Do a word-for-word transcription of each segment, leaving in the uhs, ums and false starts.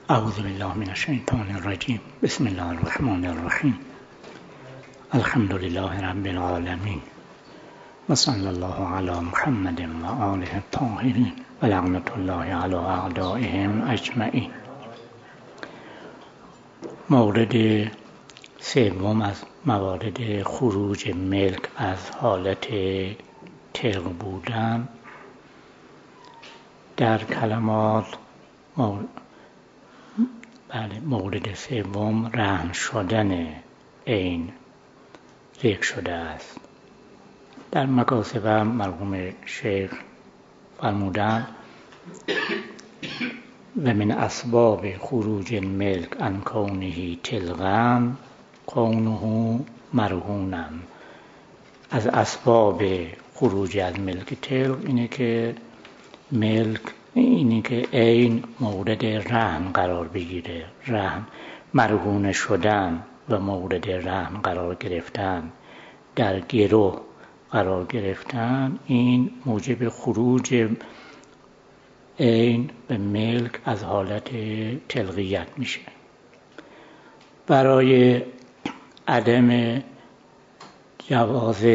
اعوذ بالله من الشیطان الرجیم. بسم الله الرحمن الرحیم. الحمد لله رب العالمین و صلی الله علی محمد و آله الطاهرین و لعنت الله علی اعدائهم اجمعین. مورد سوم از موارد خروج ملک از حالت تلق بودن در کلمات مورد بله مورد سوم رهن شدن عین ذکر شده است. در مکاسب مرحوم شیخ فرمودند و من اسباب خروج الملک عن کونه تلقا کونه مرهونا. از اسباب خروج از ملک تلق اینه که ملک اینی که عین مورد رهن قرار بگیره. رهن مرهون شدن و مورد رهن قرار گرفتن، در گروه قرار گرفتن، این موجب خروج عین به ملک از حالت تلقیت میشه. برای عدم جواز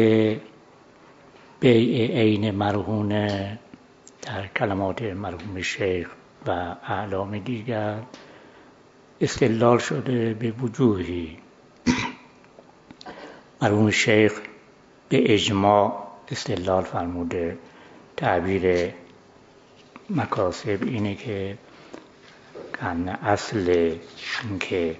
بیع عین مرهونه در کلمات مرحوم شیخ و اعلام دیگر استدلال شده به وجوهی. مرحوم شیخ به اجماع استدلال فرموده. تعبیر مکاسب اینه که کن اصل اینکه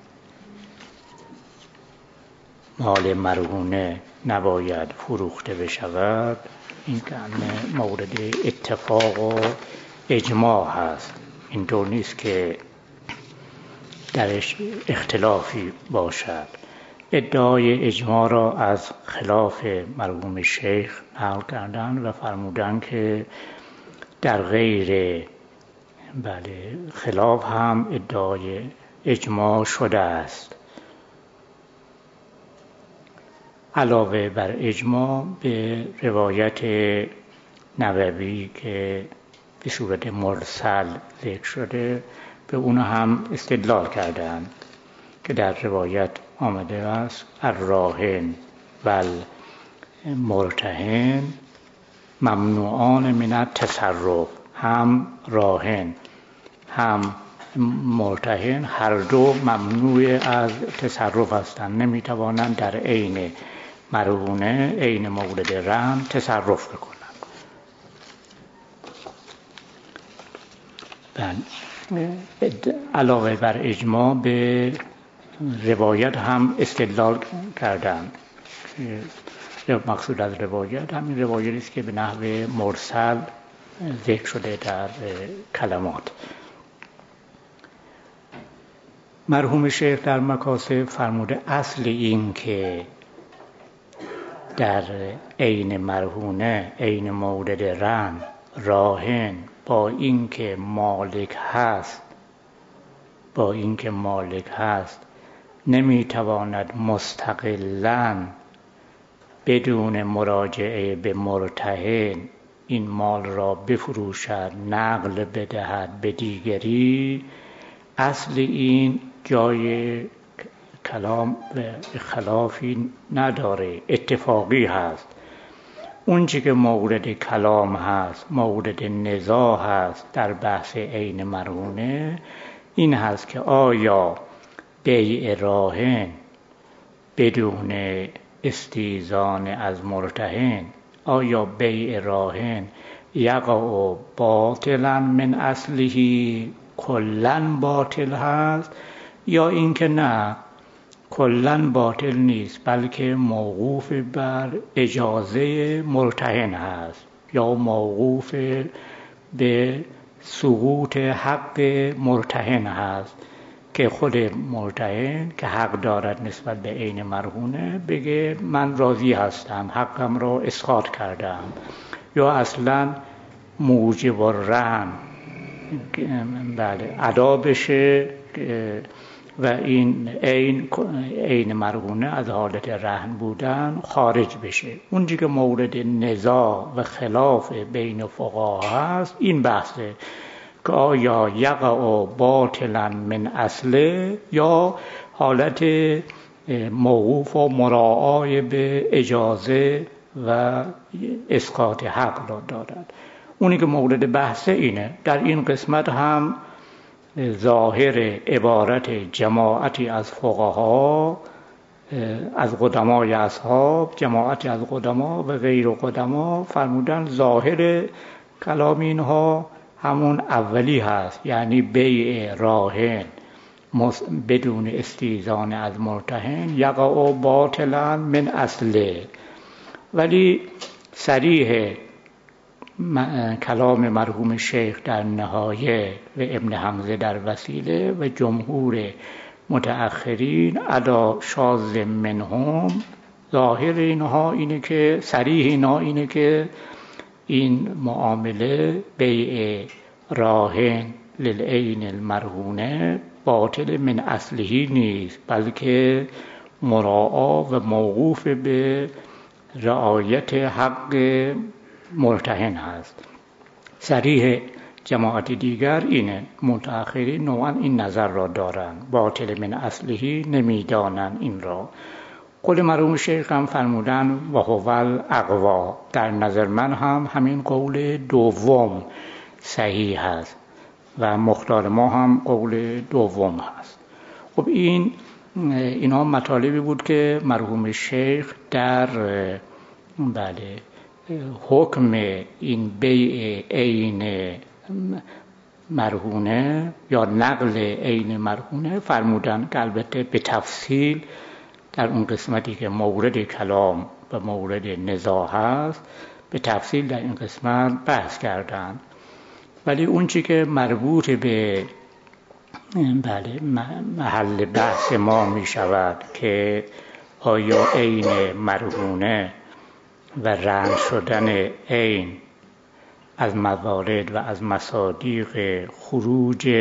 مال مرهونه نباید فروخته بشود این که مورد اتفاق و اجماع هست. اینطور نیست که درش اختلافی باشد. ادعای اجماع را از خلاف مرحوم شیخ نقل کردن و فرمودن که در غیر بله خلاف هم ادعای اجماع شده است. علاوه بر اجماع به روایت نووی که به صورت مرسل ذکر شده به اون هم استدلال کردند که در روایت آمده است الراهن و المرتهن ممنوعان من التصرف. هم راهن هم مرتهن هر دو ممنوع از تصرف هستند. نمیتوانند در عین مرهونه عین مورد رهن تصرف بکنند. علاوه بر اجماع به روایت هم استدلال کردند. مقصود از روایت همین روایتی است که به نحو مرسل ذکر شده در کلمات. مرحوم شیخ در مکاسب فرموده اصل این که در عین مرهونه عین مورد رهن راهن با اینکه مالک هست با اینکه مالک هست نمیتواند مستقلاً بدون مراجعه به مرتهن این مال را بفروشد، نقل بدهد به دیگری. اصل این جای کلام و خلافی نداره، اتفاقی هست. اون چی که مورد کلام هست، مورد نزاع هست در بحث عین مرهونه این هست که آیا بیع راهن بدون استیزان از مرتهن، آیا بیع راهن یقع باطلا من اصلهی کلن باطل هست یا اینکه نه کلن باطل نیست بلکه موقوف بر اجازه مرتهن هست یا موقوف به سقوط حق مرتهن هست که خود مرتهن که حق دارد نسبت به عین مرهونه بگه من راضی هستم، حقم را اسقاط کردم، یا اصلا موجب الرهن بله ادا بشه و این عین عین مرهونه از حالت رهن بودن خارج بشه. اونجا که مورد نزاع و خلاف بین فقها هست این بحثه که آیا یقع باطلا من اصله یا حالت موقوف و مراعای به اجازه و اسقاط حق را دارد. اونی که مورد بحث اینه. در این قسمت هم ظاهر عبارت جماعتی از فقها، از قدمای اصحاب، جماعتی از قدما و غیر قدما فرمودن ظاهر کلام اینها همون اولی هست، یعنی بیع راهن بدون استیزان از مرتهن یقع باطلا من اصله. ولی صریح کلام مرحوم شیخ در نهایه و ابن حمزه در وسیله و جمهور متأخرین علی شاذ منهم، ظاهر اینها اینه که صریح اینها اینه که این معامله بیع راهن للعین المرهونه باطل من اصلهی نیست، بلکه مراعا و موقوف به رعایت حق مرتهن هست. صریح جماعت دیگر اینه، متأخرین نوعا این نظر را دارند، باطل من اصلهی نمیدانند این را. قول مرحوم شیخ هم فرمودن و هو الاقوا، در نظر من هم همین قول دوم صحیح هست و مختار ما هم قول دوم هست. خب این اینا مطالبی بود که مرحوم شیخ در بله حکم این بیع عین مرهونه یا نقل عین مرهونه فرمودن که البته به تفصیل در اون قسمتی که مورد کلام و مورد نزاع هست به تفصیل در این قسمت بحث کردن. ولی اون چی که مربوط به بله محل بحث ما می شود که آیا عین مرهونه و رهن شدن عین از موارد و از مصادیق خروج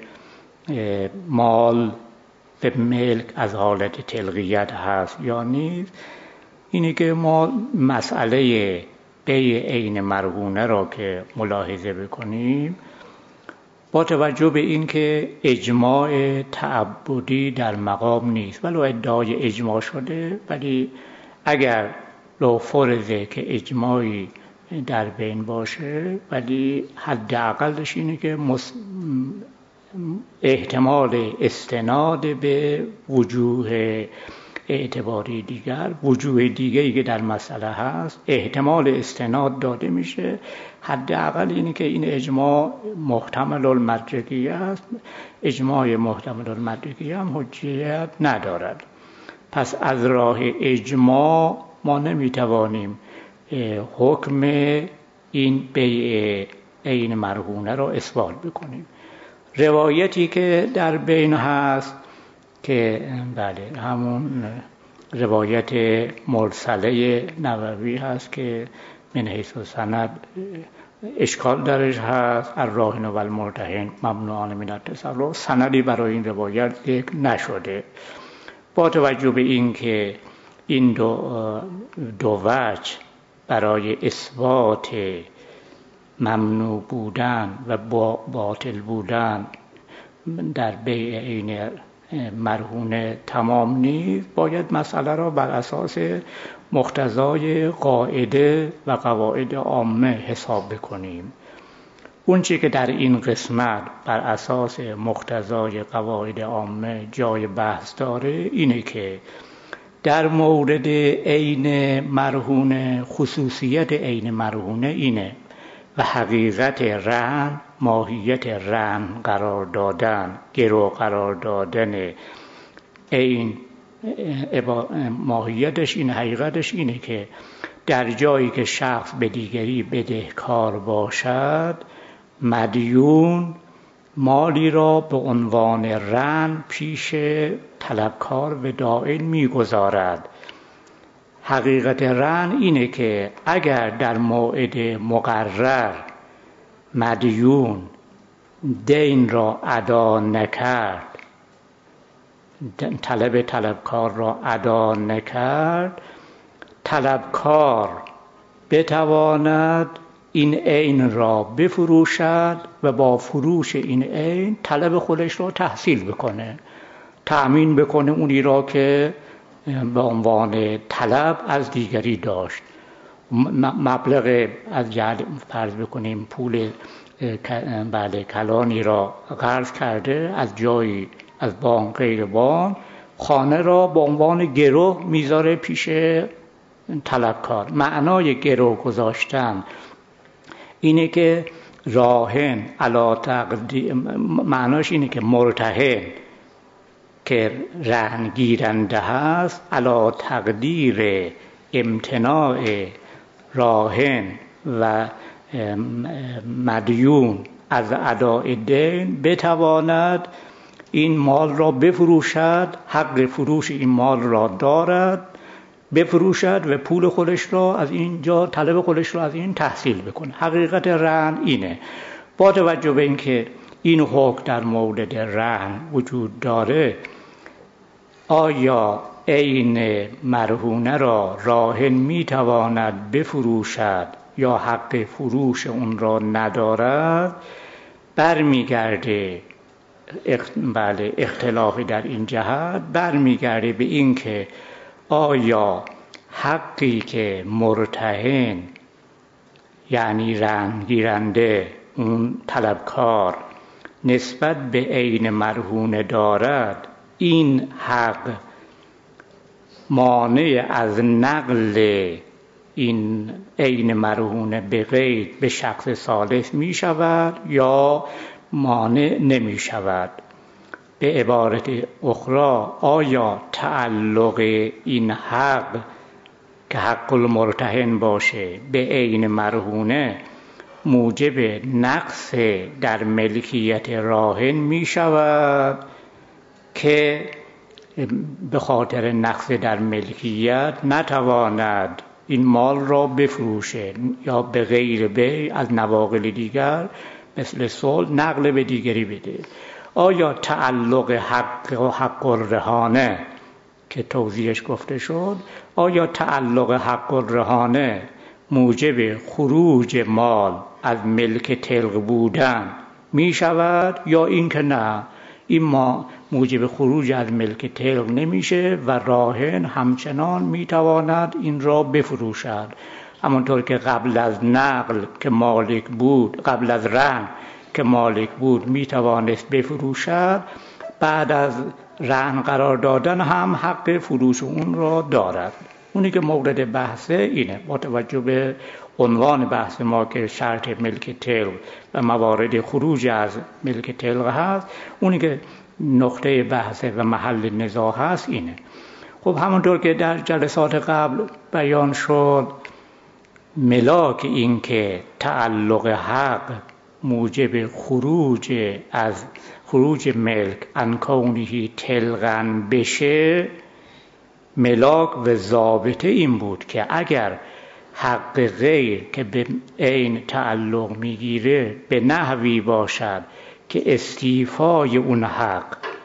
مال به ملک از حالت تلقیت هست یا نیست، اینی که ما مسئله بیع عین مرهونه را که ملاحظه بکنیم با توجه به این که اجماع تعبدی در مقام نیست، ولو ادعای اجماع شده، ولی اگر لو فرضه که اجماعی در بین باشه، ولی حداقلش اینه که احتمال استناد به وجوه اعتباری دیگر، وجوه دیگری که در مسئله هست احتمال استناد داده میشه. حداقل اینه که این اجماع محتمل المدرکیه است. اجماع محتمل المدرکیه هم حجیت ندارد. پس از راه اجماع ما نمیتوانیم حکم این بیع عین مرهونه را اثبات بکنیم. روایتی که در بین هست که بله همون روایت مرسله نووی هست که من حیث سند اشکال درش هست، الراهن و المرتهن ممنوعان من التصرف، سندی برای این روایت ذکر نشده. با توجه به این که این دو, دو وجه برای اثبات ممنوع بودن و باطل بودن در بیع عین مرهونه تمام نیست، باید مسئله را بر اساس مقتضای قاعده و قواعد عامه حساب بکنیم. اون چی که در این قسمت بر اساس مقتضای قواعد عامه جای بحث داره اینه که در مورد عین مرهونه خصوصیت عین مرهونه اینه و حقیقت رهن، ماهیت رهن قرار دادن، گرو قرار دادن عین ماهیتش این، حقیقتش اینه که در جایی که شخص به دیگری بدهکار باشد مدیون مالی را به عنوان رهن پیش طلبکار و دائن میگذارد. حقیقت رهن اینه که اگر در موعد مقرر مدیون دین را ادا نکرد، طلب طلبکار را ادا نکرد، طلبکار بتواند این عین را بفروشد و با فروش این عین طلب خودش را تحصیل بکنه، تأمین بکنه اونی را که به عنوان طلب از دیگری داشت. مبلغ از جهت فرض بکنیم پول بله کلانی را قرض کرده از جایی از بانک غیر بانک، خانه را به عنوان گرو میذاره پیش طلبکار. معنای گرو گذاشتن اینه که راهن علا تقدیر، معناش اینه که مرتهن که رهن گیرنده هست علا تقدیر امتناع راهن و مدیون از اداء دین بتواند این مال را بفروشد، حق فروش این مال را دارد، بفروشد و پول خودش را از اینجا طلب خودش را از این تحصیل بکنه. حقیقت رهن اینه. با توجه به اینکه این حکم در مورد رهن وجود داره، آیا عین مرهونه را راهن میتواند بفروشد یا حق فروش اون را ندارد؟ برمیگرده بله اختلافی در این جهت برمیگرده به این که آیا حقی که مرتهن یعنی رهن گیرنده اون طلبکار نسبت به عین مرهونه دارد، این حق مانع از نقل این عین مرهونه به غیر به شخص ثالث می شود یا مانع نمی شود؟ به عبارت اخرى آیا تعلق این حق که حق المرتهن باشه به عین مرهونه موجب نقص در ملکیت راهن می شود که به خاطر نقص در ملکیت نتواند این مال را بفروشه یا به غیر بیع از نواقل دیگر مثل صلح نقل به دیگری بده؟ آیا تعلق حق و حق الرهانه که توضیحش گفته شد، آیا تعلق حق الرهانه موجب خروج مال از ملک طلق بودن می شود یا اینکه نه، این ما موجب خروج از ملک طلق نمیشه و راهن همچنان میتواند این را بفروشد، همانطور که قبل از نقل که مالک بود، قبل از رهن که مالک بود میتوانست بفروشد، بعد از رهن قرار دادن هم حق فروش اون را دارد. اونی که مورد بحثه اینه، با توجه به عنوان بحث ما که شرط ملک طلق و موارد خروج از ملک طلق هست، اونی که نقطه بحث و محل نزاع هست اینه. خب همونطور که در جلسات قبل بیان شد، ملاک این که تعلق حق موجب خروج از خروج ملک عن کونه طلقاً بشه، ملاک و ضابطه این بود که اگر حق غیر که به عین تعلق میگیره به نحوی باشد که استیفای اون حق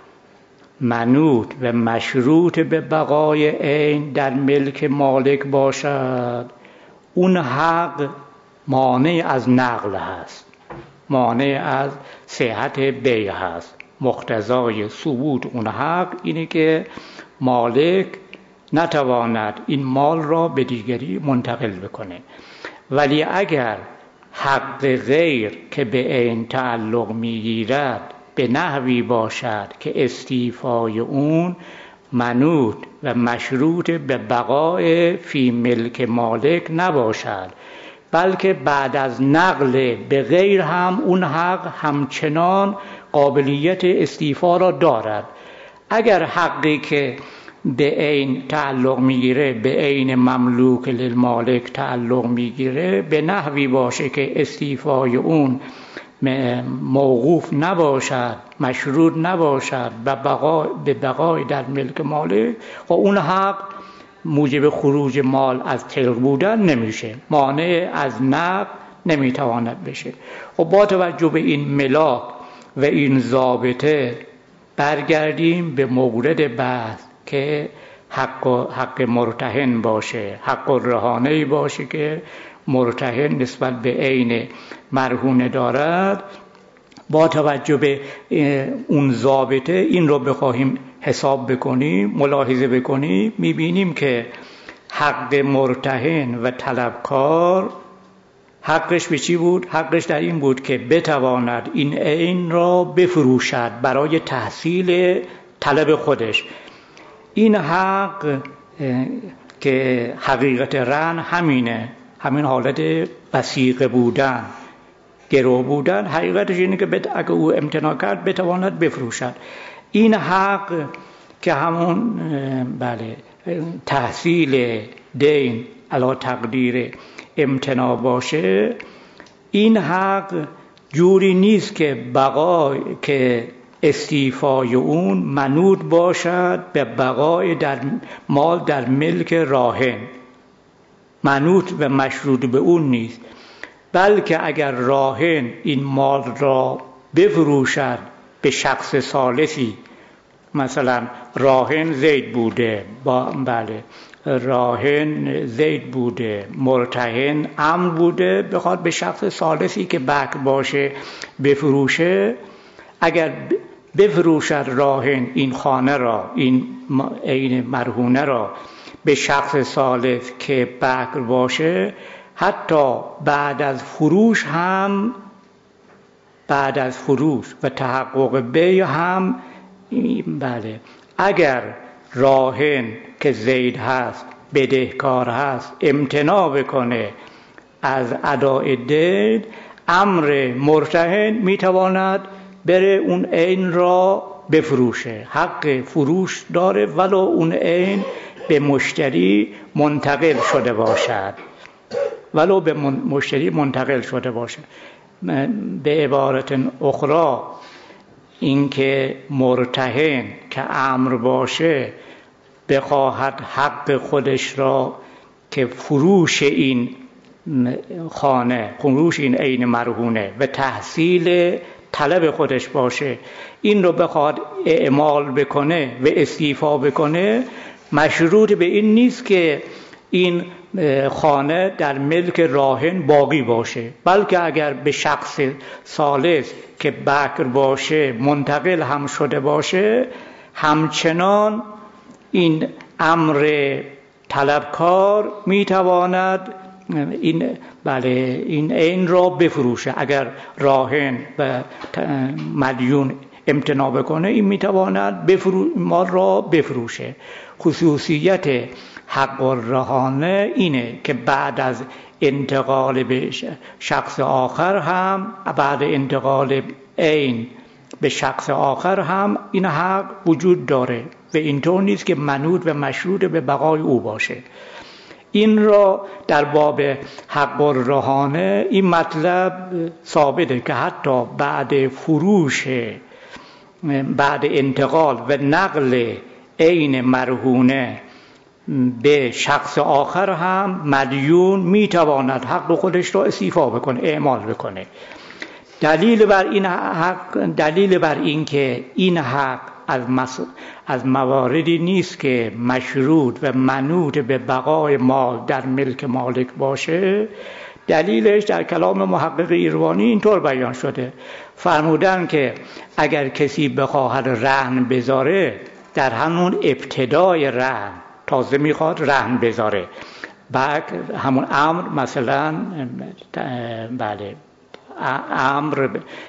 منوط و مشروط به بقای عین در ملک مالک باشد، اون حق مانع از نقل هست، مانع از صحت بیع هست. مقتضای ثبوت اون حق اینه که مالک نتواند این مال را به دیگری منتقل بکنه. ولی اگر حق غیر که به عین تعلق میگیرد به نحوی باشد که استیفای اون منوط و مشروط به بقای فی ملک مالک نباشد، بلکه بعد از نقل به غیر هم اون حق همچنان قابلیت استیفا را دارد. اگر حقی که به عین تعلق میگیره به عین مملوک للمالک تعلق میگیره به نحوی باشه که استیفای اون موقوف نباشد، مشروط نباشد و بقا به بقای در ملک مالک، و اون حق موجب خروج مال از طلق بودن نمیشه، مانع از نقل نمیتواند بشه. و با توجه به این ملاک و این ضابطه برگردیم به مورد بحث که حق حق مرتهن باشه، حق الرهانه باشه که مرتهن نسبت به عین مرهونه دارد، با توجه به اون ضابطه این رو بخواهیم حساب بکنیم، ملاحظه بکنیم، میبینیم که حق مرتهن و طلبکار حقش به چی بود؟ حقش در این بود که بتواند این عین را بفروشد برای تحصیل طلب خودش. این حق که حقیقت رهن همینه، همین حالت وثیقه بودن، گرو بودن، حقیقتش اینه که اگه او امتناع کرد بتواند بفروشد. این حق که همون بله تحصیل دین علی تقدیر امتناع باشه، این حق جوری نیست که بقای که استیفای اون منوط باشد به بقای در مال در ملک راهن، منوط و مشروط به اون نیست، بلکه اگر راهن این مال را بفروشد به شخص ثالثی، مثلا راهن زید بوده، با بله راهن زید بوده، مرتهن عمرو بوده، بخواد به شخص ثالثی که بکر باشه بفروشه، اگر بفروشد راهن این خانه را، این عین مرهونه را به شخص ثالث که بکر باشه، حتی بعد از فروش هم بعد از فروش و تحقق بیع هم بله اگر راهن که زید هست بدهکار هست امتناع بکنه از اداء دین، امر مرتهن میتواند بره اون عین را بفروشه، حق فروش داره ولو اون عین به مشتری منتقل شده باشد، ولو به مشتری منتقل شده باشد. به عبارت اخرى اینکه مرتهن که امر باشه بخواهد حق خودش را که فروش این خانه، فروش این عین مرهونه و تحصیل طلب خودش باشه، این رو بخواد اعمال بکنه و استیفا بکنه، مشروط به این نیست که این خانه در ملک راهن باقی باشه، بلکه اگر به شخص ثالث که بکر باشه منتقل هم شده باشه، همچنان این امر طلبکار میتواند این بله این عین را بفروشه. اگر راهن و مدیون امتناع بکنه، این میتواند بفرو... مال را بفروشه. خصوصیت حق الرهانه اینه که بعد از انتقال به شخص آخر هم، بعد انتقال عین به شخص آخر هم این حق وجود داره و اینطور نیست که منوط و مشروط به بقای او باشه. این را در باب حق الرهانه این مطلب ثابته که حتی بعد فروش، بعد انتقال و نقل عین مرهونه به شخص آخر هم مدیون میتواند حق خودش را استیفا بکنه، اعمال بکنه. دلیل بر این حق، دلیل بر این که این حق از, مس... از مواردی نیست که مشروط و منوط به بقای مال در ملک مالک باشه، دلیلش در کلام محقق ایروانی اینطور بیان شده، فرمودن که اگر کسی بخواهد رهن بذاره، در همون ابتدای رهن تازه میخواد رهن بذاره، بعد همون امر مثلا بله امر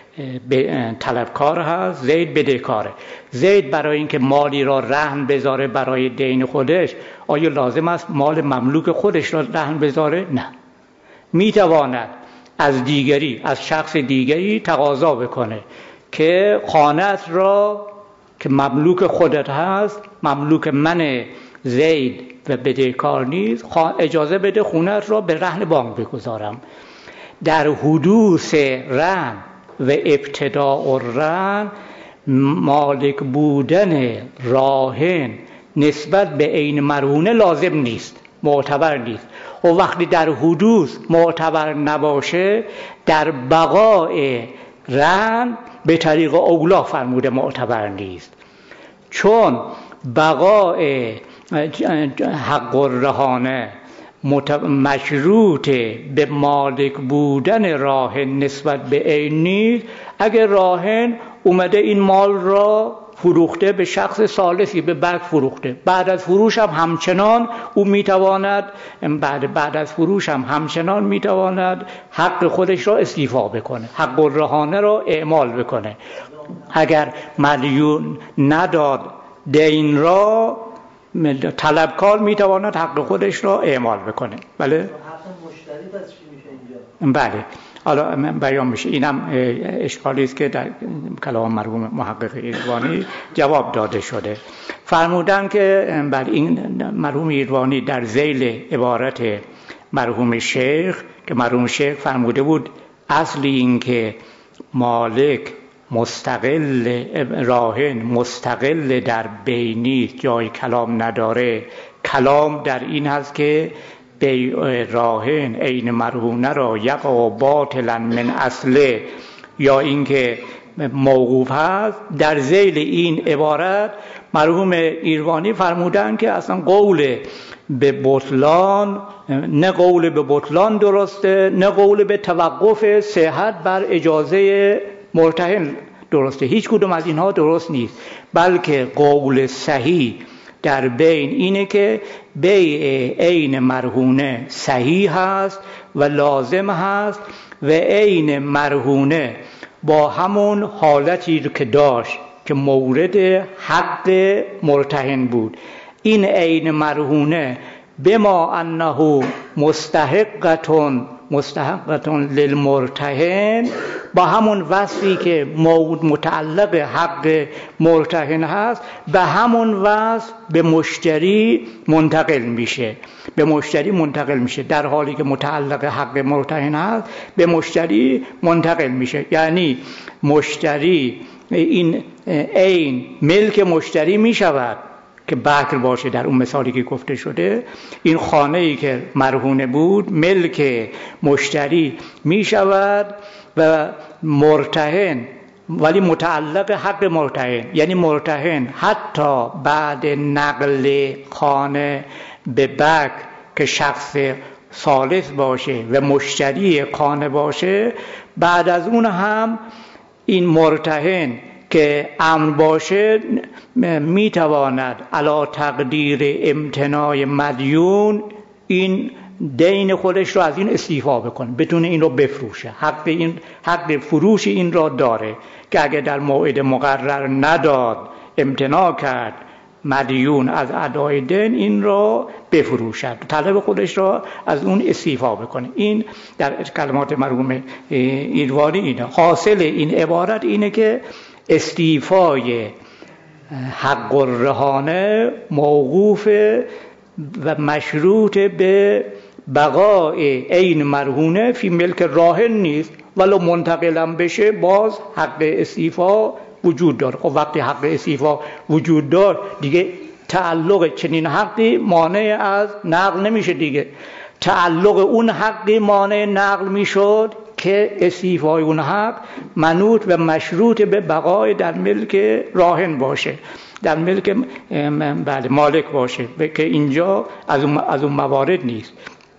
طلبکار هست، زید بدهکاره، زید برای اینکه مالی را رهن بذاره برای دین خودش، آیا لازم است مال مملوک خودش را رهن بذاره؟ نه، میتواند از دیگری، از شخص دیگری تقاضا بکنه که خانه‌ات را که مملوک خودت هست، مملوک من زید و بدهکار نیست، اجازه بده خونه‌ات را به رهن بانک بگذارم. در حدوث رهن و ابتداء الرهن مالک بودن راهن نسبت به عین مرهونه لازم نیست، معتبر نیست. و وقتی در حدوث معتبر نباشه، در بقای رهن به طریق اولا فرموده معتبر نیست، چون بقای حق الرهانه مشروط به مالک بودن راهن نسبت به عین نیست. اگر راهن اومده این مال را فروخته به شخص ثالثی، به بک فروخته، بعد از فروش هم همچنان او میتواند بعد بعد از فروش هم همچنان میتواند حق خودش را استیفا بکنه، حق الرهانه را اعمال بکنه. اگر مدیون نداد دین را، طلبکار میتواند حق خودش را اعمال بکنه. بله؟ حق مشتری پس چی میشه اینجا؟ بله، حالا بیان میشه. اینم اشکالی است که در کلام مرحوم محقق ایروانی جواب داده شده. فرمودن که بر این مرحوم ایروانی در ذیل عبارت مرحوم شیخ که مرحوم شیخ فرموده بود اصل این که مالک مستقل، راهن مستقل در بینی جای کلام نداره. کلام در این هست که بیع راهن عین مرهونه را یقع باطلا من اصله، یا اینکه موقوف هست. در ذیل این عبارت مرحوم ایروانی فرمودن که اصلا قول به بطلان، نه قول به بطلان درسته، نه قول به توقف صحت بر اجازه مرتهن درسته. هیچ کدوم از اینها درست نیست، بلکه قول صحیح در بین اینه که بیع عین مرهونه صحیح هست و لازم هست و عین مرهونه با همون حالتی که داشت که مورد حق مرتهن بود. این عین مرهونه بما انه مستحقتون مستحقتون للمرتهن، با همون وصفی که موجود متعلق حق مرتهن هست، به همون وصف به مشتری منتقل میشه به مشتری منتقل میشه در حالی که متعلق حق مرتهن هست به مشتری منتقل میشه. یعنی مشتری این عین ملک مشتری میشود که بکر باشه. در اون مثالی که گفته شده، این خانه‌ای که مرهونه بود ملک مشتری می شود و مرتهن، ولی متعلق حق مرتهن. یعنی مرتهن حتی بعد نقل خانه به بکر که شخص ثالث باشه و مشتری خانه باشه، بعد از اون هم این مرتهن که امن باشه میتواند علی تقدیر امتناع مدیون این دین خودش رو از این استیفا بکنه، بتونه این رو بفروشه. حق این حق فروش این را داره که اگه در موعد مقرر نداد، امتناع کرد مدیون از ادای دین، این را بفروشد، طلب خودش را از اون استیفا بکنه. این در کلمات مرحوم ایروانی اینه. حاصل این عبارت اینه که استیفای حق الرهانه موقوف و مشروط به بقای عین مرهونه فی ملک راهن نیست، ولو منتقلم بشه باز حق استیفا وجود داره. خب وقتی حق استیفا وجود داره دیگه تعلق چنین حقی مانع از نقل نمیشه دیگه. تعلق اون حقی مانع نقل میشد که استیفای اون حق منوط و مشروط به بقای در ملک راهن باشه، در ملک بله مالک باشه، که اینجا از اون, از اون موارد نیست.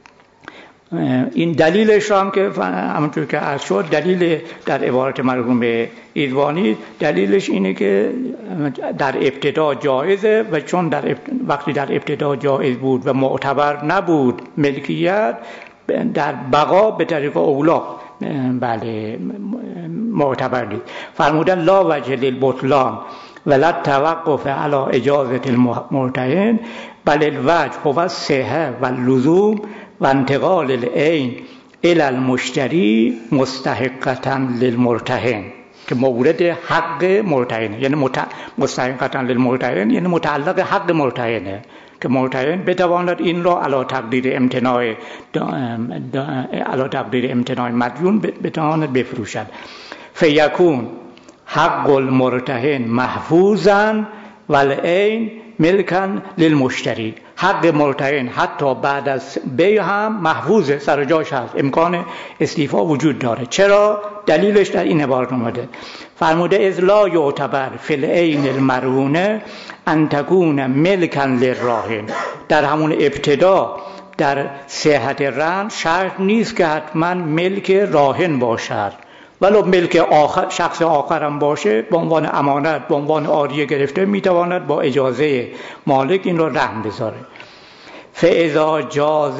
این دلیلش هم که همونطور که عرض شد، دلیل در عبارت مرحوم ایروانی دلیلش اینه که در ابتدا جایزه و چون در ابت... وقتی در ابتدا جایز بود و معتبر نبود ملکیت، در بقا به طریق اولا بله معتبر نیست. فرمودن لا وجه للبطلان ولا توقف علی اجازه المرتهن بل الوجه هو الصحه واللزوم و انتقال العین الی المشتری مستحقة للمرتهن، که مورد حق مرتهن، یعنی مت... مستحقة للمرتهن یعنی متعلق حق مرتهنه، که مرتهن بتواند این را علی تقدیر امتناع علی تقدیر امتناع مدیون بتواند بفروشد. فیکون حق المرتهن محفوظا والعین ملکا للمشتری. حق مرتهن حتی بعد از بیع هم محفوظه، سر جاش هست، امکان استیفا وجود داره. چرا؟ دلیلش در این عبارت اومده. فرموده اذ لا یعتبر فی العین المرهونه ان تکون ملکا للراهن. در همون ابتدا در صحت رهن شرط نیست که حتما ملک راهن باشد، ولو ملک آخر شخص آخرم باشه به عنوان امانت به عنوان عاریه گرفته میتواند با اجازه مالک این رو رهن بذاره. فاذا جاز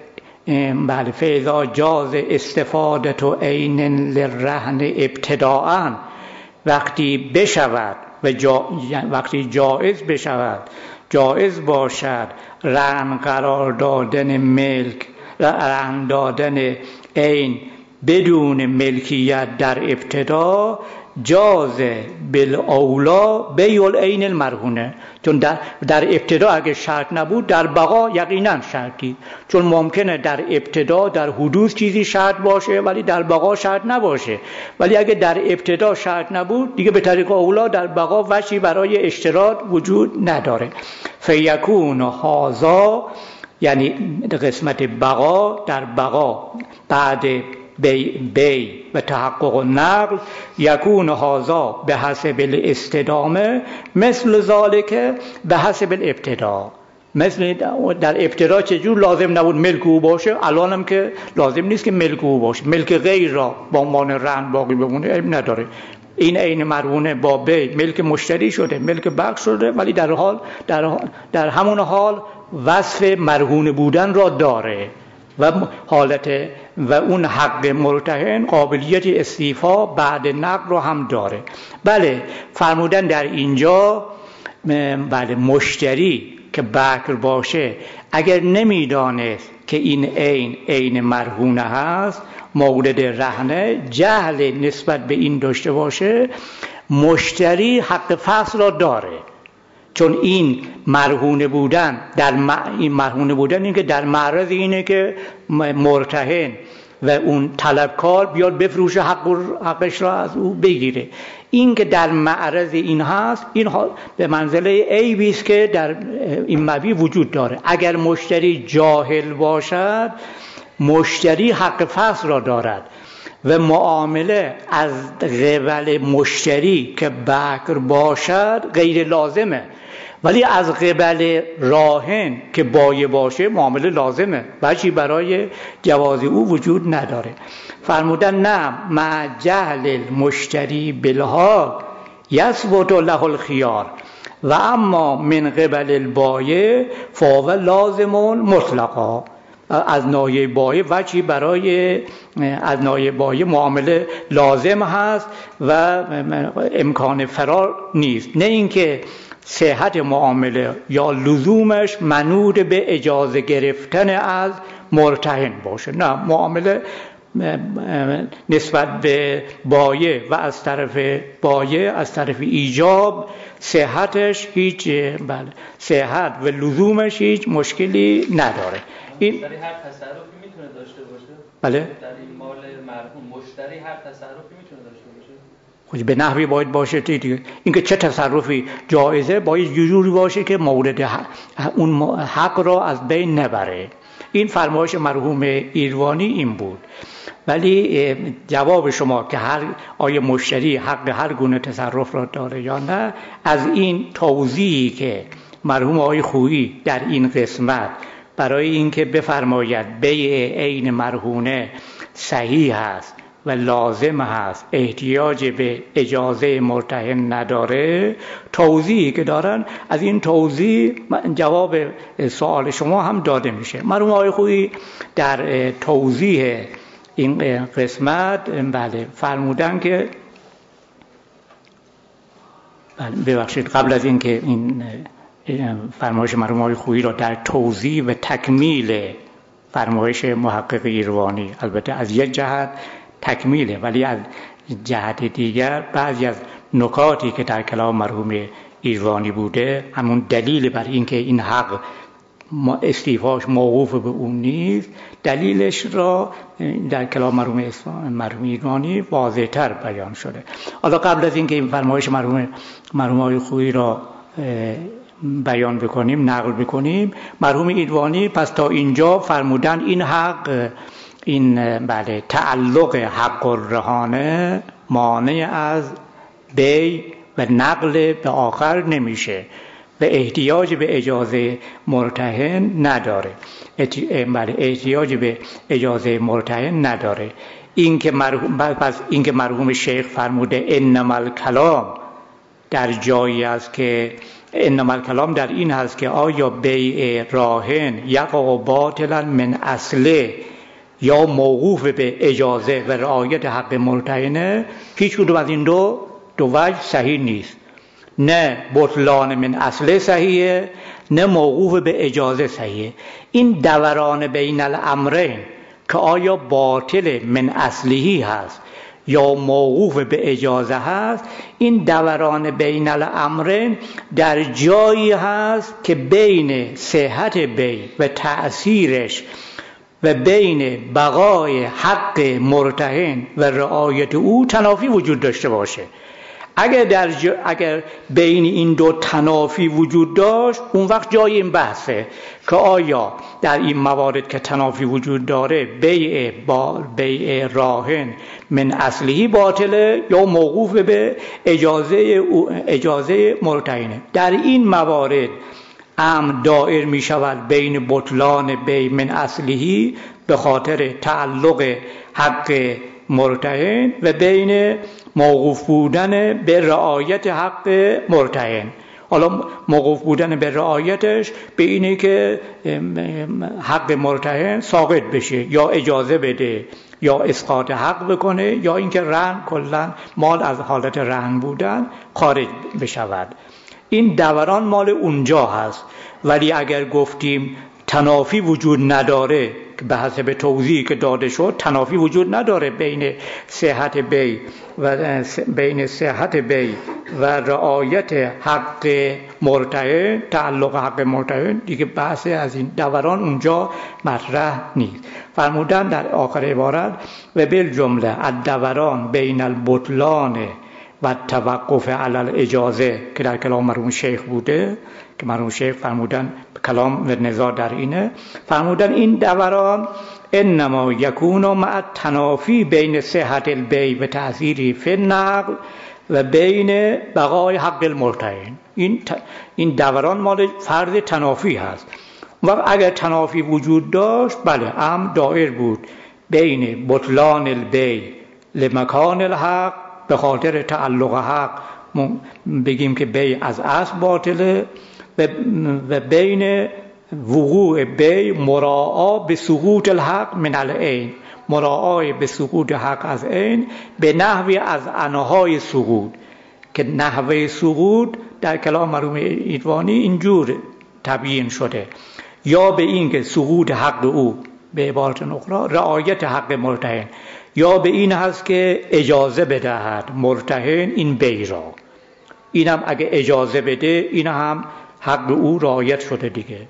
بله فاذا جاز استفاده عین للرهن ابتداء، وقتی بشود و جا... وقتی جایز بشود جایز باشد رهن قرار دادن ملک رهن دادن عین بدون ملکیت در ابتدا، جاز بالاولا بیع العین المرهونه، چون در, در ابتدا اگه شرط نبود در بقا یقینا شرطی، چون ممکنه در ابتدا در حدوث چیزی شرط باشه ولی در بقا شرط نباشه، ولی اگه در ابتدا شرط نبود دیگه به طریق اولا در بقا وجهی برای اشتراط وجود نداره. فیکون هذا یعنی قسمت بقا در بقا بعد بی, بی و تحقق و نقل یکون هذا به حسب الاستدامه مثل ذالک به حسب الابتدا. مثل در ابتدا چجور لازم نبود ملک او باشه، الان هم که لازم نیست که ملک او باشه، ملک غیر را با عنوان رهن باقی بمونه عیب نداره. این عین مرهونه با بی ملک مشتری شده، ملک بخش شده، ولی در حال در, در همون حال وصف مرهونه بودن را داره و حالت و اون حق مرتهن قابلیت استیفا بعد نقل رو هم داره. بله فرمودن در اینجا بله مشتری که بکر باشه اگر نمیدانست که این عین عین مرهونه هست مورد رهنه، جهل نسبت به این داشته باشه، مشتری حق فصل را داره، چون این مرهونه بودن در م... این مرهونه بودن این که در معرض اینه که مرتهن و اون طلبکار بیاد بفروشه حق حقش را از او بگیره. این که در معرض این هست این به منزله عیبی است که در این مبیع وجود داره. اگر مشتری جاهل باشد مشتری حق فصل را دارد و معامله از قبل مشتری که بکر باشد غیر لازمه، ولی از قبل راهن که بایع باشه معامله لازمه، وجهی برای جواز او وجود نداره. فرمودن نه مع جهل المشتری بالحال یثبت له الخیار و اما من قبل البایع فهو لازم مطلقا. از ناحیه بایع وجهی برای از ناحیه بایع معامله لازم هست و امکان فرار نیست، نه اینکه صحت معامله یا لزومش منوط به اجازه گرفتن از مرتهن باشه. نه، معامله نسبت به بایع و از طرف بایع از طرف ایجاب صحتش هیچ بله صحت و لزومش هیچ مشکلی نداره. این مشتری هر تصرفی میتونه داشته باشه؟ بله. در این مال مرحوم مشتری هر تصرفی میتونه داشته باشه؟ خود به نحوی باید باشه دیگه. اینکه چه تصرفی جایزه باید جوری باشه که مورد حق اون حق را از بین نبره. این فرمایش مرحوم ایروانی این بود. ولی جواب شما که هر آیا مشتری حق هر گونه تصرف را داره یا نه، از این توضیحی که مرحوم آقای خویی در این قسمت برای اینکه بفرماید بیع عین مرهونه صحیح است و لازم هست، احتیاج به اجازه مرتهن نداره، توضیحی که دارن از این توضیح جواب سوال شما هم داده میشه. مرحوم آقای خویی در توضیح این قسمت بله فرمودن که ببخشید قبل از اینکه این فرمایش مرحوم آقای خویی را در توضیح و تکمیل فرمایش محقق ایروانی، البته از یک جهت تکمیله ولی از جهت دیگر بعضی از نکاتی که در کلام مرحوم ایروانی بوده همون دلیل بر اینکه این حق استیفاش موقوف به اون نیست، دلیلش را در کلام مرحوم مرحوم ایروانی واضح‌تر بیان شده. حالا قبل از اینکه این فرمایش مرحوم مرحوم آقای خویی را بیان بکنیم نقل بکنیم، مرحوم ایروانی پس تا اینجا فرمودن این حق این بله تعلق حق الرهانه مانع از بیع و نقل به آخر نمیشه و احتیاج به اجازه مرتهن نداره. بله احتیاج به اجازه مرتهن نداره. این که مرحوم پس این که مرحوم شیخ فرموده انما الکلام در جایی است که انما الکلام در این هست که آیا بیع راهن یقع باطلا من اصله یا موقوف به اجازه و رعایت حق مرتهنه، هیچ کدوم از این دو دو وجه صحیح نیست. نه بطلان من اصله صحیحه، نه موقوف به اجازه صحیحه. این دوران بین الامرین که آیا باطل من اصلیه هست یا موقوف به اجازه هست، این دوران بین الامرین در جایی هست که بین صحت بیع و تأثیرش و بین بقای حق مرتهن و رعایت او تنافی وجود داشته باشه. اگر در ج... اگر بین این دو تنافی وجود داشت، اون وقت جای این بحثه که آیا در این موارد که تنافی وجود داره بیع با بیع راهن من اصلی باطله یا موقوف به اجازه اجازه مرتهنه. در این موارد امر دائر می شود بین بطلان بیع من اصلی به خاطر تعلق حق مرتهن و بین موقوف بودن به رعایت حق مرتهن. حالا موقوف بودن به رعایتش به اینه که حق مرتهن ساقط بشه یا اجازه بده یا اسقاط حق بکنه یا اینکه رهن کلا مال از حالت رهن بودن خارج بشود. این دوران مال اونجا هست. ولی اگر گفتیم تنافی وجود نداره، به حسب توضیحی که داده شد تنافی وجود نداره بین صحت بیع و بین صحت بیع و رعایت حق مرتهن، تعلق حق مرتهن، دیگه بحث از این دوران اونجا مطرح نیست. فرمودن در آخر عبارت و بالجمله الدوران بین البطلان و توقف علی الاجازه که در کلام مرحوم شیخ بوده، که مرحوم شیخ فرمودن کلام و نظار در اینه، فرمودن این دوران انما یکون مع تنافی بین صحت البیع و تأثیری فی النقل و بین بقای حق المرتهن. این این دوران مال فرض تنافی هست. و اگر تنافی وجود داشت، بله امر دائر بود بین بطلان البیع لمکان الحق به خاطر تعلق حق، بگیم که بیع از اصل باطله، و بین وقوع بیع مراعا به سقوط الحق من العین، مراعای به سقوط حق از عین به نحوی از انهای سقوط، که نحوه سقوط در کلام مرحوم ایدوانی اینجور تبیین شده، یا به این که سقوط حق او به عبارت اخرى رعایت حق مرتهن، یا به این هست که اجازه بدهد مرتهن این بیع را، اینم اگه اجازه بده این هم حق او رعایت شده دیگه،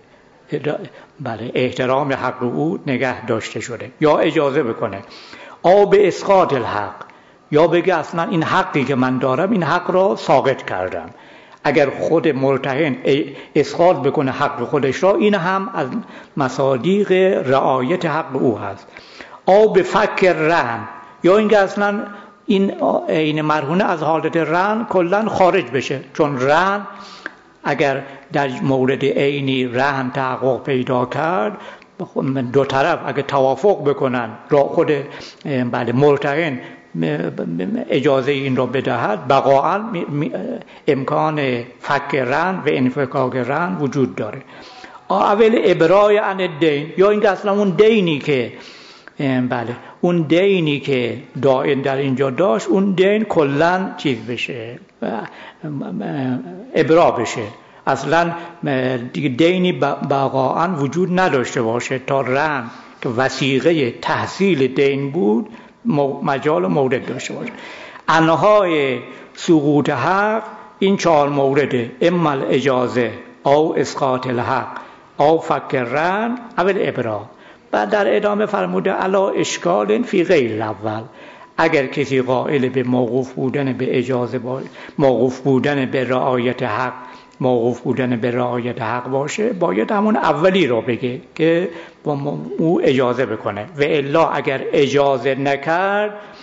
بله احترام حق او نگه داشته شده، یا اجازه بکنه. او به اسقاط الحق، یا بگه اصلا این حقی که من دارم این حق را ساقط کردم. اگر خود مرتهن اسقاط بکنه حق خودش را، این هم از مصادیق رعایت حق او هست. او به فک رهن، یا اینکه اصلا این این مرهونه از حالت رهن کلا خارج بشه، چون رهن اگر در مورد عینی رهن تحقق پیدا کرد، دو طرف اگر توافق بکنن را خود بله مرتهن اجازه این را بدهد، بقاعا امکان فک رهن و انفکاک رهن وجود داره. اول ابرای عن الدین، یا اینکه اصلا اون دینی که بله اون دینی که دائن در اینجا داشت، اون دین کلن چیز بشه، ابرا بشه، اصلا دیگه دینی بقاعا وجود نداشته باشه تا رهن که وثیقه تحصیل دین بود مجال و مورد داشته باشه. انهای سقوط حق این چهار مورده: اما الاجازه او اسقاط الحق او فک رهن او الابرا. بعد در ادامه فرموده علا اشکال فی غیر الاول، اگر کسی قائل به موقوف بودن به اجازه باشه، موقوف بودن به رعایت حق موقوف بودن به رعایت حق باشه، باید همون اولی رو بگه که او اجازه بکنه، و الا اگر اجازه نکرد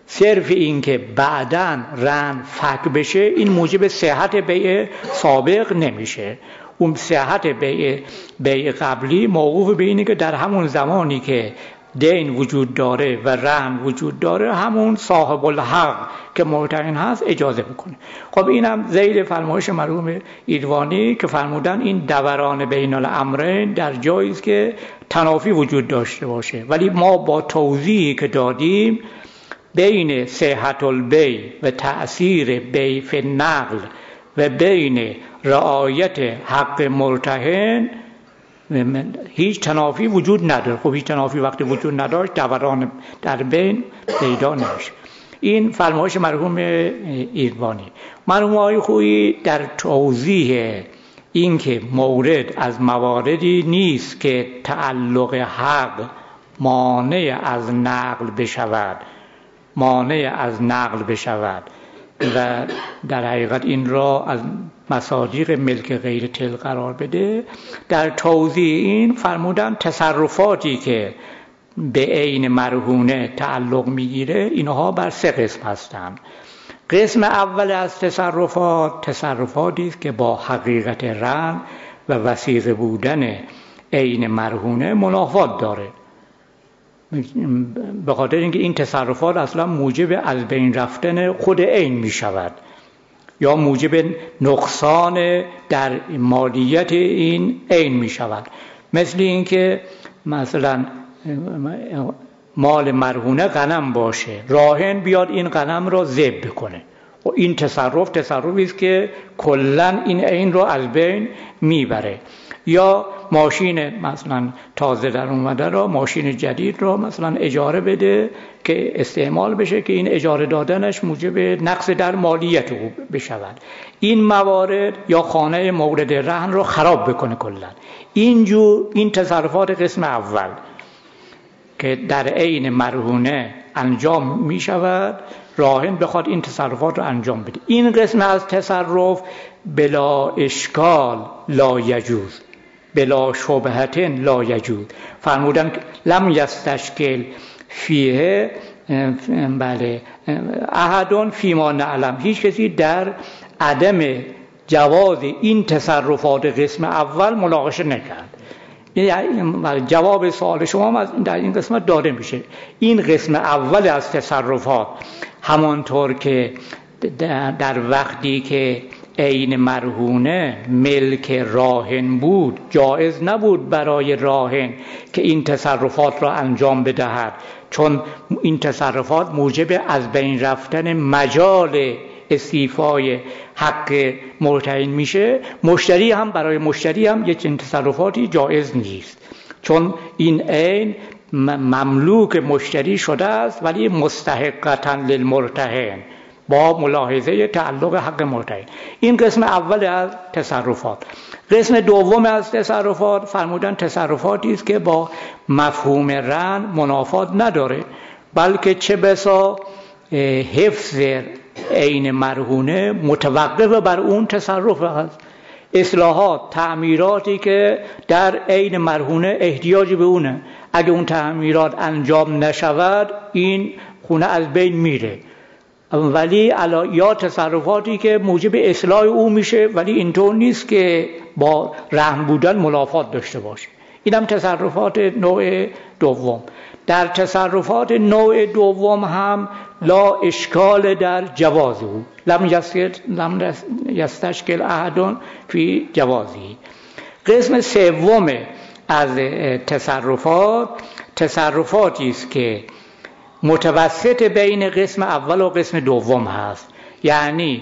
صرف این که بعداً رهن فک بشه این موجب صحت بیع سابق نمیشه. اون صحت بیع بیع قبلی موقوف به اینه که در همون زمانی که دین وجود داره و رهن وجود داره همون صاحب الحق که مرتهن هست اجازه بکنه. خب اینم ذیل فرمایش مرحوم ایروانی که فرمودن این دوران بین الامرین در جایی است که تنافی وجود داشته باشه، ولی ما با توضیحی که دادیم بین صحت البیع و تأثیر بیع فی النقل و بین رعایت حق مرتهن هیچ تنافی وجود نداره. خب هیچ تنافی وقتی وجود نداشت دوران در بین پیدا نمیشه. این فرمایش مرحوم ایروانی. مرحوم آقای خویی در توضیح این که مورد از مواردی نیست که تعلق حق مانع از نقل بشود مانع از نقل بشود و در حقیقت این را از مصادیق ملک غیر تل قرار بده. در توضیح این فرمودن تصرفاتی که به عین مرهونه تعلق میگیره اینها بر سه قسم هستند. قسم اول از تصرفات تصرفاتی است که با حقیقت رهن و وثیقه بودن عین مرهونه منافات داره، به خاطر اینکه این تصرفات اصلا موجب از بین رفتن خود عین می شود یا موجب نقصان در مالیت این عین می شود. مثل اینکه مثلا مال مرهونه غنم باشه، راهن بیاد این غنم را ذبح کنه و این تصرف تصرفی است که کلا این عین را از بین میبره. یا ماشین مثلا تازه در اومده را، ماشین جدید را مثلا اجاره بده که استعمال بشه که این اجاره دادنش موجب نقص در مالیت او بشود. این موارد یا خانه مورد رهن را خراب بکنه کلا. اینجور این تصرفات قسم اول که در عین مرهونه انجام می شود، راهن بخواد این تصرفات را انجام بده. این قسم از تصرف بلا اشکال لا یجوز، بلا شبهتن لا یجوز. فرمودن لم یستشکل فیه بله احدون فیما نعلم، هیچ کسی در عدم جواز این تصرفات قسم اول مناقشه نکرد. جواب سوال شما در این قسمت داده میشه. این قسم اول از تصرفات همانطور که در وقتی که عین مرهونه ملک راهن بود جایز نبود برای راهن که این تصرفات را انجام بدهد، چون این تصرفات موجب از بین رفتن مجال استیفای حق مرتهن میشه. مشتری هم برای مشتری هم یک چنین تصرفاتی جایز نیست، چون این عین مملوک مشتری شده است ولی مستحقاً للمرتهن با ملاحظه تعلق حق مرتهن. این قسم اول از تصرفات. قسم دوم از تصرفات فرمودن تصرفاتی است که با مفهوم رهن منافات نداره، بلکه چه بسا حفظ عین مرهونه متوقف بر اون تصرف است. اصلاحات، تعمیراتی که در عین مرهونه احتیاجی به اونه، اگه اون تعمیرات انجام نشود این خونه از بین میره. ولی علا یا تصرفاتی که موجب اصلاح او میشه ولی اینطور نیست که با رهن بودن منافات داشته باشه. اینم تصرفات نوع دوم. در تصرفات نوع دوم هم لا اشکال در جواز او، لم یستشکل احدون فی جوازی. قسم سوم از تصرفات تصرفاتی است که متوسط بین قسم اول و قسم دوم هست، یعنی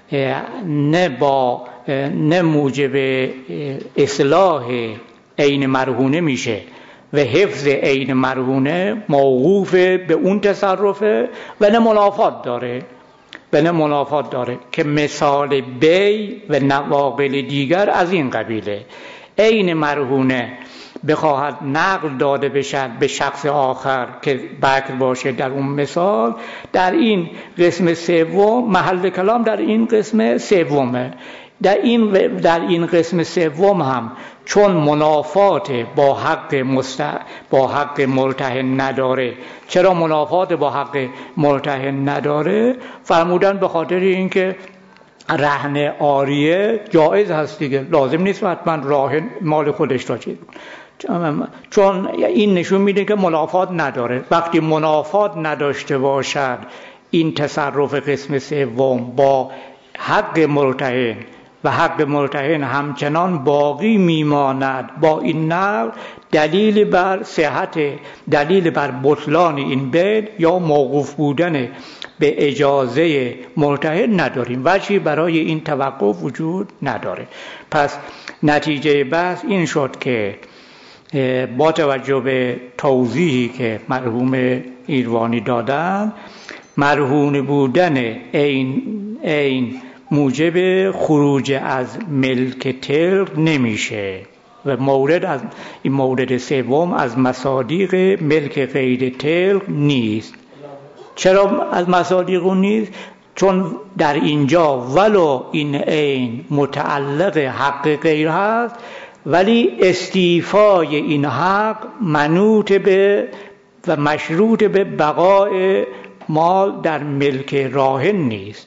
نه با نه موجب اصلاح عین مرهونه میشه و حفظ عین مرهونه موقوف به اون تصرفه و نه منافات داره و نه منافات داره که مثال بی و نواقل دیگر از این قبیله. عین مرهونه بخواهد نقل داده بشد به شخص آخر که بکر باشه در اون مثال، در این قسم سوم محل کلام در این قسم سومه. در این در این قسم سوم هم چون منافات با حق مست با حق مرتهن نداره. چرا منافات با حق مرتهن نداره؟ فرمودن به خاطر اینکه رهن عاریه جایز هست دیگه، لازم نیست حتما راهن مال خودش را چیز، چون این نشون میده که منافات نداره. وقتی منافات نداشته باشد این تصرف قسم سوم با حق مرتهن و حق مرتهن همچنان باقی میماند، با این نقل دلیل بر صحت، دلیل بر بطلان این بیع یا موقوف بودن به اجازه مرتهن نداریم، وجهی برای این توقف وجود نداره. پس نتیجه بحث این شد که با توجه به توضیحی که مرحوم ایروانی دادن، مرهون بودن این این موجب خروج از ملک تلق نمیشه و مورد از این مورد سوم از مصادیق ملک غیر تلق نیست. چرا از مصادیق نیست؟ چون در اینجا ولو این عین متعلق حق غیر هست، ولی استیفای این حق منوط به و مشروط به بقای مال در ملک راهن نیست.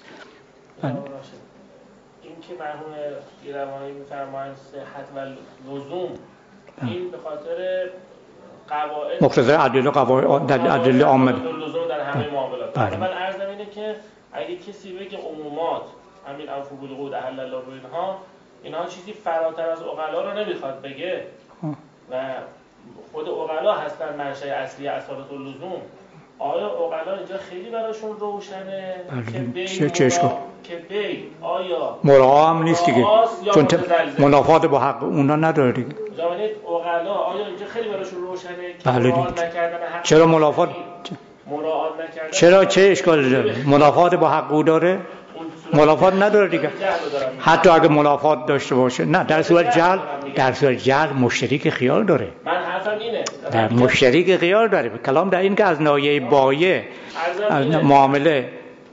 این که مرحوم ایروانی می‌فرمایند صحت و لزوم، این به خاطر قواعد مقتضای ادله قواعد در ادله عامه لزوم در همه معاملات. بله. من عرضم اینه که اگه کسی بگه عمومات همین انفو بالعقود احل الله و اینها اینها چیزی فراتر از عقلا رو نمیخواد بگه و خود عقلا هستن منشأ اصلی اصالت اللزوم، آیا عقلا اینجا خیلی براشون روشنه که بی چه چه مرا... که بی آیا مراعا هم نیست دیگه، چون منافات با حق اونا نداره دیگه. زمانه عقلا آیا اینجا خیلی براشون روشنه که بله مراعات نکردن حق، چرا منافات مراعات نکردن چرا چه اشکالی داره؟ منافات با حق او داره؟ منافات نداره دیگه. حتی اگه منافات داشته باشه، نه در صورت جهل، در صورت جهل مشتری خیال داره. من حرفم اینه، در مشتری خیال داره. کلام در این که از ناحیه بایع از معامله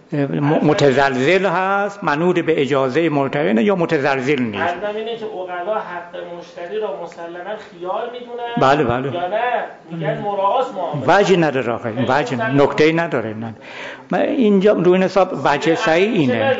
متزلزل هست، منوط به اجازه مرتهن یا متزلزل نیست. حرفم اینه که عقلا حق مشتری را مسلما خیال میدونن. بله بله. یا نه میگن مراعات معامله. وجه نداره آخه، وجه نکته‌ای نداره. نه من اینجا روی این حساب وجه صحیح اینه.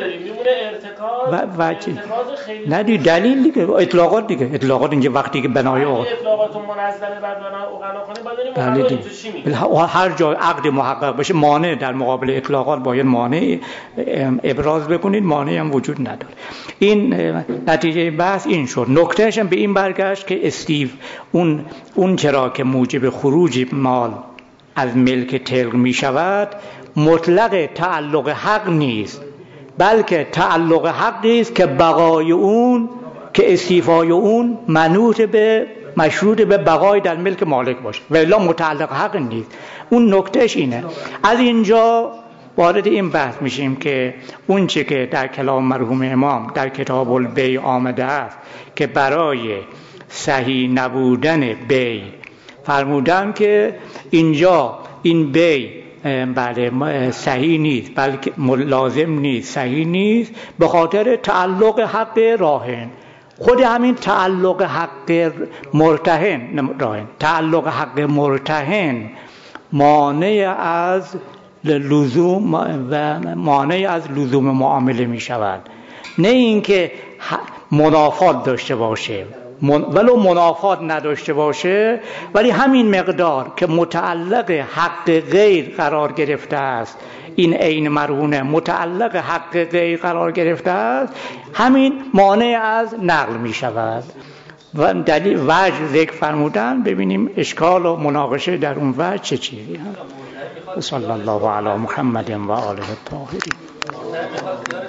و وجه نه دی دلیل دیگه، اطلاقات دیگه، اطلاقات اینجا وقتی که بنای اطلاقات منظمه بر بنای عقلا کنه باید بله دیگه. هر جا عقد محقق بشه مانع در مقابل اطلاقات باید مانع ابراز بکنید، مانعی هم وجود نداره. این نتیجه بحث این شد. نکتهش هم به این برگشت که استیو اون اون چرا که موجب خروج مال از ملک تلق می شود مطلق تعلق حق نیست، بلکه تعلق حقی است که بقای اون، که استیفای اون منوط به مشروط به بقای در ملک مالک باشه، و الا متعلق حق نیست. اون نکتهش اینه. از اینجا وارد این بحث میشیم که اون چه که در کلام مرحوم امام در کتاب البیع آمده است که برای صحیح نبودن بیع فرمودن که اینجا این بیع بله صحیح نیست، بلکه لازم نیست، صحیح نیست به خاطر تعلق حق راهن. خود همین تعلق حق مرتهن راهن، تعلق حق مرتهن مانع از لزوم و مانع از لزوم معامله می شود. نه اینکه منافات داشته باشه، ولو منافات نداشته باشه، ولی همین مقدار که متعلق حق غیر قرار گرفته است، این عین مرهونه متعلق حق غیر قرار گرفته است، همین مانع از نقل می شود. و دلیل وجه ذکر فرمودن، ببینیم اشکال و مناقشه در اون وجه چه چیزی هست. صلی الله علی محمد و آله الطاهرین.